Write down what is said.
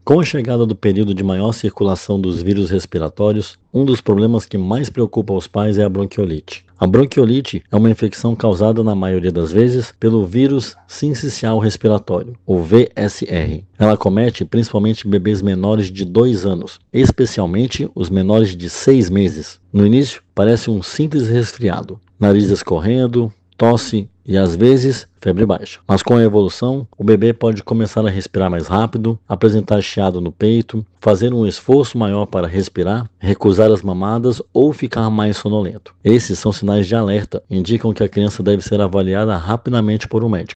Com a chegada do período de maior circulação dos vírus respiratórios, um dos problemas que mais preocupa os pais é a bronquiolite. A bronquiolite é uma infecção causada, na maioria das vezes, pelo vírus sincicial respiratório, o VSR. Ela acomete principalmente bebês menores de 2 anos, especialmente os menores de 6 meses. No início, parece um simples resfriado, nariz escorrendo, tosse e, às vezes, febre baixa. Mas com a evolução, o bebê pode começar a respirar mais rápido, apresentar chiado no peito, fazer um esforço maior para respirar, recusar as mamadas ou ficar mais sonolento. Esses são sinais de alerta, indicam que a criança deve ser avaliada rapidamente por um médico.